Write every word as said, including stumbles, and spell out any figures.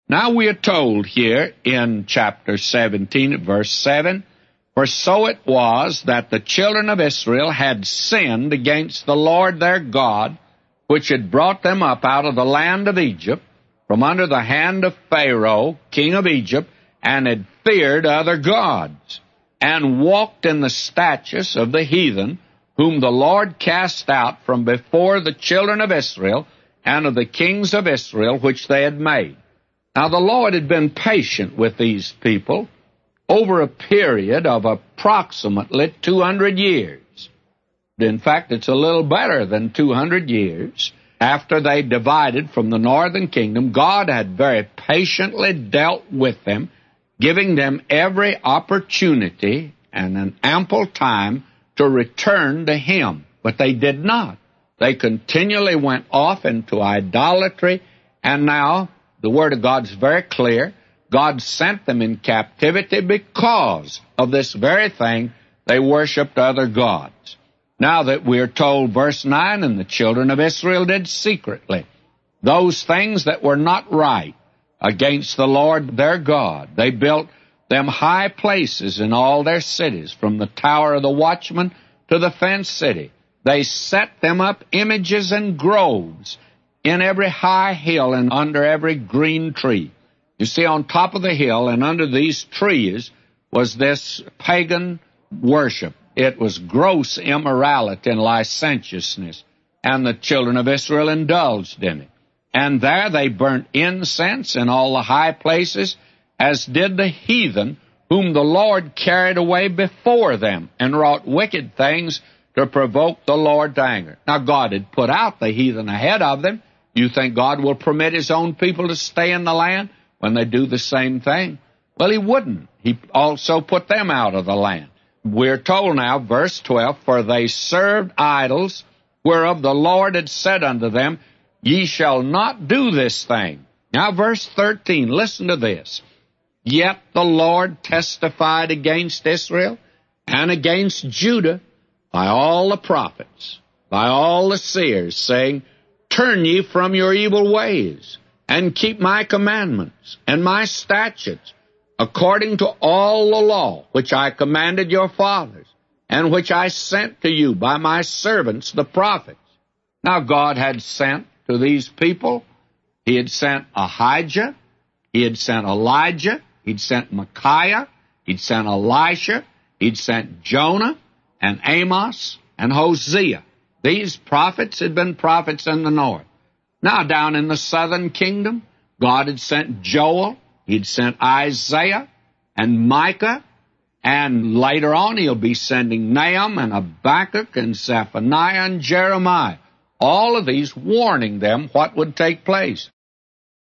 Now we are told here in chapter seventeen, verse seven, "For so it was that the children of Israel had sinned against the Lord their God, which had brought them up out of the land of Egypt, from under the hand of Pharaoh, king of Egypt, and had feared other gods, and walked in the statutes of the heathen, whom the Lord cast out from before the children of Israel, and of the kings of Israel which they had made." Now the Lord had been patient with these people over a period of approximately two hundred years. In fact, it's a little better than two hundred years. After they divided from the northern kingdom, God had very patiently dealt with them, giving them every opportunity and an ample time to return to Him. But they did not. They continually went off into idolatry, and now the Word of God is very clear. God sent them in captivity because of this very thing. They worshipped other gods. Now that we are told, verse nine, "And the children of Israel did secretly those things that were not right against the Lord their God. They built them high places in all their cities, from the tower of the watchman to the fenced city. They set them up images and groves in every high hill and under every green tree." You see, on top of the hill and under these trees was this pagan worship. It was gross immorality and licentiousness, and the children of Israel indulged in it. And there they burnt incense in all the high places, as did the heathen, whom the Lord carried away before them, and wrought wicked things to provoke the Lord to anger. Now God had put out the heathen ahead of them. You think God will permit His own people to stay in the land when they do the same thing? Well, He wouldn't. He also put them out of the land. We're told now, verse twelve, "For they served idols, whereof the Lord had said unto them, Ye shall not do this thing." Now verse thirteen, listen to this. "Yet the Lord testified against Israel and against Judah by all the prophets, by all the seers, saying, Turn ye from your evil ways, and keep my commandments and my statutes, according to all the law which I commanded your fathers, and which I sent to you by my servants the prophets." Now God had sent to these people, He had sent Ahijah, He had sent Elijah, He'd sent Micaiah, He'd sent Elisha, He'd sent Jonah, and Amos, and Hosea. These prophets had been prophets in the north. Now down in the southern kingdom, God had sent Joel, He'd sent Isaiah and Micah, and later on He'll be sending Nahum and Habakkuk and Zephaniah and Jeremiah. All of these warning them what would take place.